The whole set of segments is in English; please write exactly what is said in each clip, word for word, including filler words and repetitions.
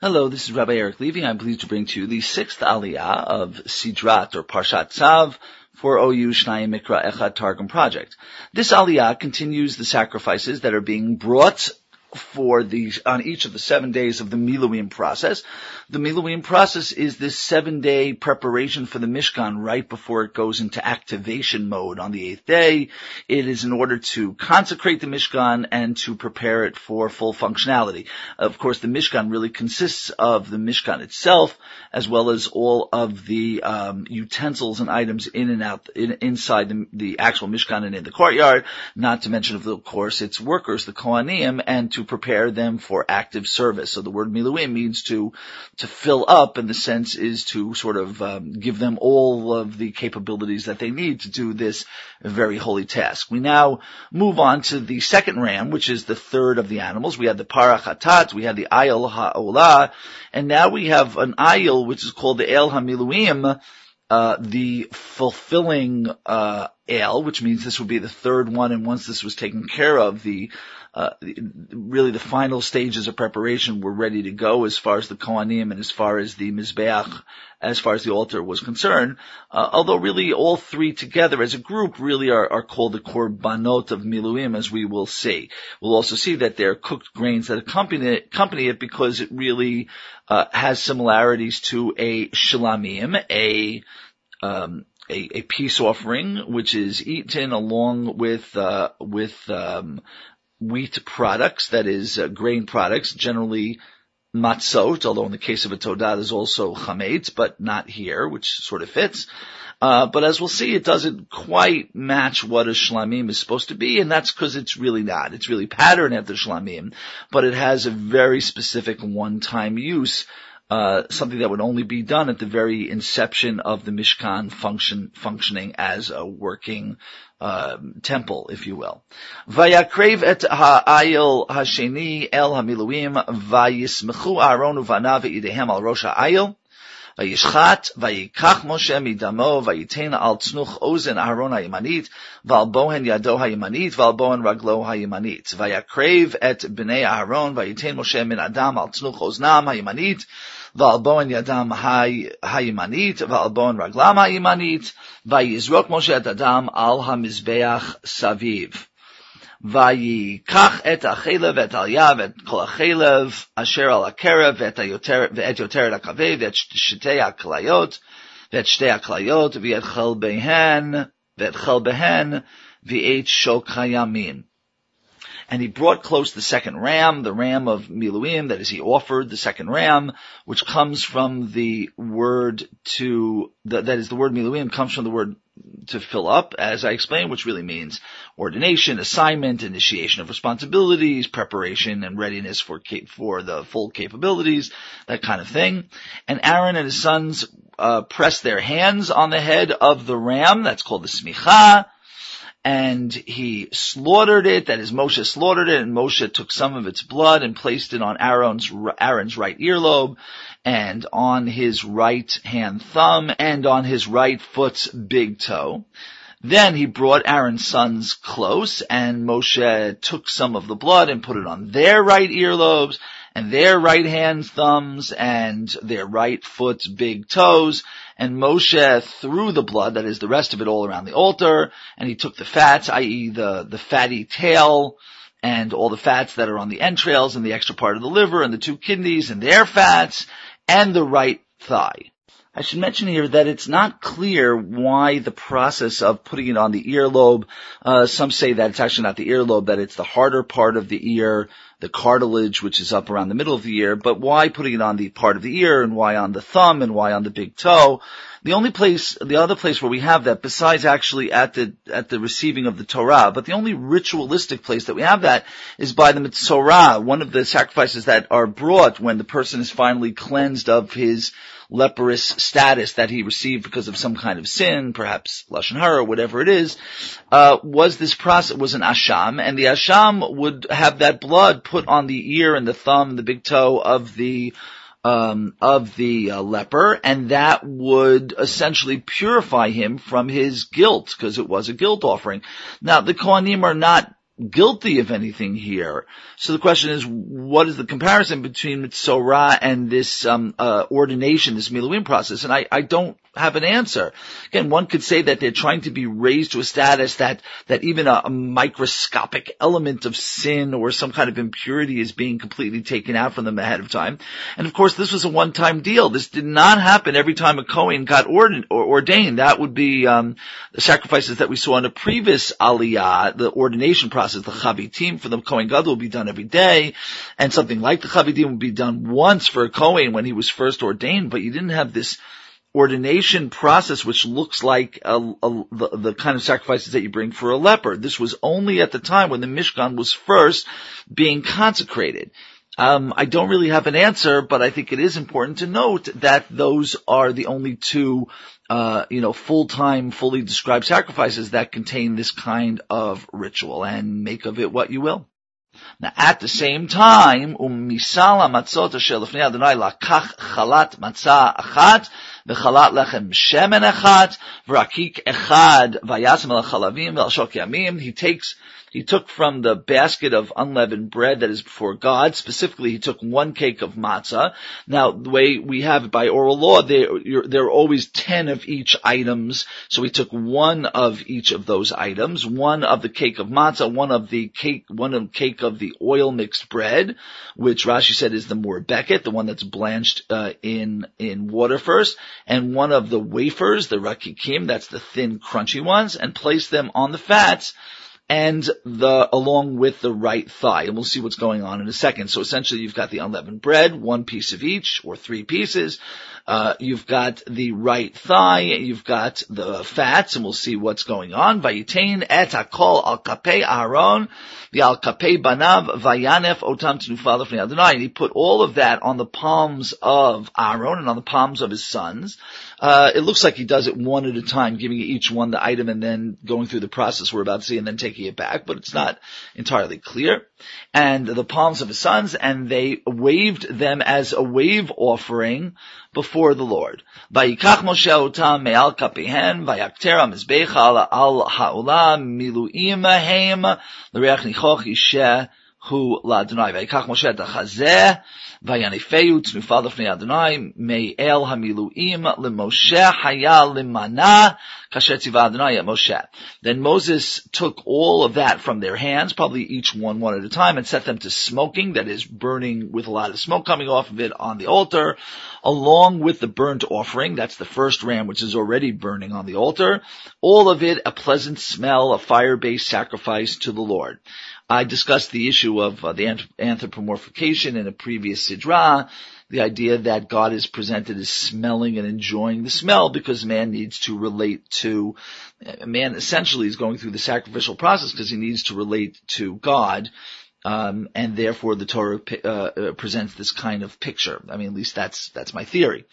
Hello, this is Rabbi Eric Levy. I'm pleased to bring to you the sixth aliyah of Sidrat or Parshat Tzav for O U Shnayim Mikra Echad Targum project. This aliyah continues the sacrifices that are being brought for the on each of the seven days of the Miluim process. The Miluim process is this seven-day preparation for the Mishkan right before it goes into activation mode on the eighth day. It is in order to consecrate the Mishkan and to prepare it for full functionality. Of course, the Mishkan really consists of the Mishkan itself, as well as all of the um, utensils and items in and out in, inside the, the actual Mishkan and in the courtyard. Not to mention, of course, its workers, the Kohanim, and to to prepare them for active service. So the word miluim means to to fill up, and the sense is to sort of um, give them all of the capabilities that they need to do this very holy task. We now move on to the second ram, which is the third of the animals. We had the parach hatat, we had the ayil ha'olah, and now we have an ayil which is called the el hamiluim, Uh, the fulfilling uh, ale, which means this would be the third one, and once this was taken care of, the uh, really the final stages of preparation were ready to go as far as the Kohanim and as far as the Mizbeach, as far as the altar was concerned. Uh, although really all three together as a group really are, are called the Korbanot of Miluim, as we will see. We'll also see that they're cooked grains that accompany it, accompany it because it really uh, has similarities to a Shlamim, a Um, a, a peace offering, which is eaten along with, uh, with, um, wheat products, that is, uh, grain products, generally matzot, although in the case of a todah there's also chametz, but not here, which sort of fits. Uh, but as we'll see, it doesn't quite match what a shlamim is supposed to be, and that's because it's really not. It's really patterned after shlamim, but it has a very specific one-time use. Uh, something that would only be done at the very inception of the Mishkan function, functioning as a working, uh, temple, if you will. Vayakrev et ha'ayil hasheni el hamiluim, vayismechu Aaron uvanav ve'idehem al rosh ha'ayil, vayishchat, vayikach Moshe midamo, vayiten al tznuch ozen Aaron ha'yimanit, v'al bohen yado ha'yimanit, v'al bohen raglo ha'yimanit. Vayakrev et bnei Aaron, vayiten Moshe min adam al tznuch oznam ha'yimanit, V'al bohen yadam hayimanit, v'al bohen raglam hayimanit, vayizrok Moshe et adam al hamizbeach saviv. Vayikach et achelev et alyav et kol achelev asher al akerev v'et yoteret hakavev v'et shtei haklayot v'et shtei haklayot v'et chel behen v'et chel behen v'et shok hayamin. And he brought close the second ram, the ram of Miluim, that is, he offered the second ram, which comes from the word to, the, that is, the word Miluim comes from the word to fill up, as I explained, which really means ordination, assignment, initiation of responsibilities, preparation and readiness for for the full capabilities, that kind of thing. And Aaron and his sons uh, pressed their hands on the head of the ram, that's called the smicha, and he slaughtered it, that is, Moshe slaughtered it, and Moshe took some of its blood and placed it on Aaron's, Aaron's right earlobe, and on his right hand thumb, and on his right foot's big toe. Then he brought Aaron's sons close, and Moshe took some of the blood and put it on their right earlobes, and their right hand thumbs, and their right foot's big toes, and Moshe threw the blood, that is the rest of it, all around the altar, and he took the fats, that is the, the fatty tail, and all the fats that are on the entrails, and the extra part of the liver, and the two kidneys, and their fats, and the right thigh. I should mention here that it's not clear why the process of putting it on the earlobe, uh, some say that it's actually not the earlobe, that it's the harder part of the ear, the cartilage, which is up around the middle of the ear, but why putting it on the part of the ear, and why on the thumb, and why on the big toe? The only place, the other place where we have that, besides actually at the, at the receiving of the Torah, but the only ritualistic place that we have that is by the Mitzorah, one of the sacrifices that are brought when the person is finally cleansed of his leprous status that he received because of some kind of sin, perhaps Lashon Hara, whatever it is, uh, was this process, was an asham, and the asham would have that blood put on the ear and the thumb, the big toe of the, um, of the uh, leper, and that would essentially purify him from his guilt, because it was a guilt offering. Now, the Kohanim are not guilty of anything here. So the question is, what is the comparison between Mitzorah and this um, uh, ordination, this Miluim process? And I, I don't have an answer. Again, one could say that they're trying to be raised to a status that, that even a, a microscopic element of sin or some kind of impurity is being completely taken out from them ahead of time. And of course, this was a one-time deal. This did not happen every time a Kohen got ordin- or ordained. That would be um, the sacrifices that we saw in a previous Aliyah, the ordination process, the Chavitim for the Kohen Gadol will be done every day, and something like the Chavitim would be done once for a Kohen when he was first ordained, but you didn't have this ordination process which looks like a, a, the, the kind of sacrifices that you bring for a leper. This was only at the time when the Mishkan was first being consecrated. Um, I don't really have an answer, but I think it is important to note that those are the only two, uh, you know, full-time, fully described sacrifices that contain this kind of ritual, and make of it what you will. Now, at the same time, umisal hamatzot asher lefnei Adonai lakach chalat matzah achat v'chalat lechem shemen achat v'rakik echad vayasem el chalavim ve'al shok yamim. He takes He took from the basket of unleavened bread that is before God. Specifically, he took one cake of matzah. Now, the way we have it by oral law, there, there are always ten of each items. So he took one of each of those items, one of the cake of matzah, one of the cake, one of the cake of the oil mixed bread, which Rashi said is the morbeket, the one that's blanched uh, in in water first, and one of the wafers, the rakikim, that's the thin, crunchy ones, and placed them on the fats, and the, along with the right thigh. And we'll see what's going on in a second. So essentially you've got the unleavened bread, one piece of each, or three pieces. Uh, you've got the right thigh, you've got the fats, and we'll see what's going on. Vayitain et hakol al kapei Aaron, the al kapei banav, vayanef otam tenufa lefnei Adonai. And he put all of that on the palms of Aaron and on the palms of his sons. Uh, it looks like he does it one at a time, giving each one the item and then going through the process we're about to see and then taking it back, but it's not entirely clear. And the palms of his sons, and they waved them as a wave offering before the Lord. Vayikach Moshe otam me'al kapeihen, vayaktera mizbecha al ha'olah miluim heim l'reach nichoch yisheh hu la'Adonai. Vayikach Moshe et hachazeh vayanifeu tnufa lefnei Adonai me'el hamiluim lemoshe haya limana kasher tzivah Adonai et Moshe. Then Moses took all of that from their hands, probably each one one at a time, and set them to smoking, that is burning with a lot of smoke coming off of it on the altar, along with the burnt offering. That's the first ram, which is already burning on the altar. All of it a pleasant smell, a fire-based sacrifice to the Lord. I discussed the issue of uh, the anthropomorphication in a previous sidra, the idea that God is presented as smelling and enjoying the smell because man needs to relate to, man essentially is going through the sacrificial process because he needs to relate to God. Um, and therefore the Torah uh, uh, presents this kind of picture. I mean, at least that's that's my theory.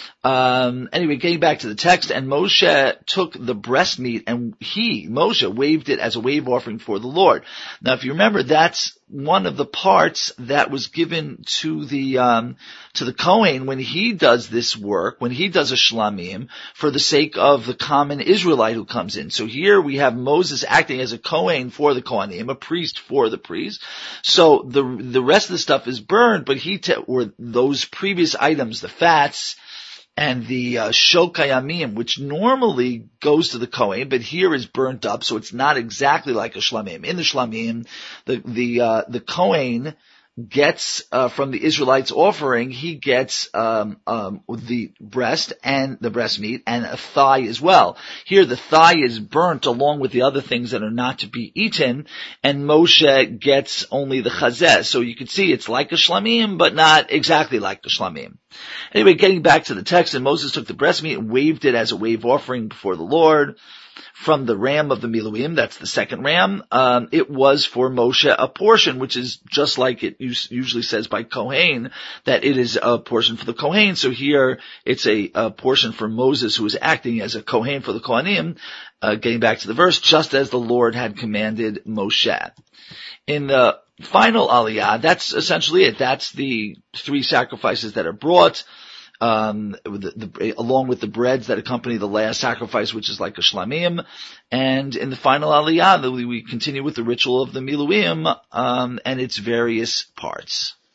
Um, anyway, getting back to the text, and Moshe took the breast meat and he, Moshe, waved it as a wave offering for the Lord. Now, if you remember, that's one of the parts that was given to the um, to the Kohen when he does this work, when he does a shlamim, for the sake of the common Israelite who comes in. So here we have Moses acting as a Kohen for the Kohanim, a priest for the priest. So the the rest of the stuff is burned, but he te- or those previous items, the fats and the uh, shokayamim, which normally goes to the Kohen, but here is burnt up, so it's not exactly like a shlamim. In the shlamim, the the uh, the Kohen gets uh, from the Israelites offering, he gets um, um, the breast and the breast meat and a thigh as well. Here the thigh is burnt along with the other things that are not to be eaten, and Moshe gets only the chazeh. So you can see it's like a shlamim, but not exactly like a shlamim. Anyway, getting back to the text, and Moses took the breast meat and waved it as a wave offering before the Lord. From the ram of the Miluim, that's the second ram, um, it was for Moshe a portion, which is just like it usually says by Kohen, that it is a portion for the Kohen. So here, it's a, a portion for Moses, who is acting as a Kohen for the Kohanim, uh, getting back to the verse, just as the Lord had commanded Moshe. In the final Aliyah, that's essentially it. That's the three sacrifices that are brought. um, the, the, along with the breads that accompany the last sacrifice, which is like a shlamim. And in the final aliyah, we continue with the ritual of the miluim, um, and its various parts.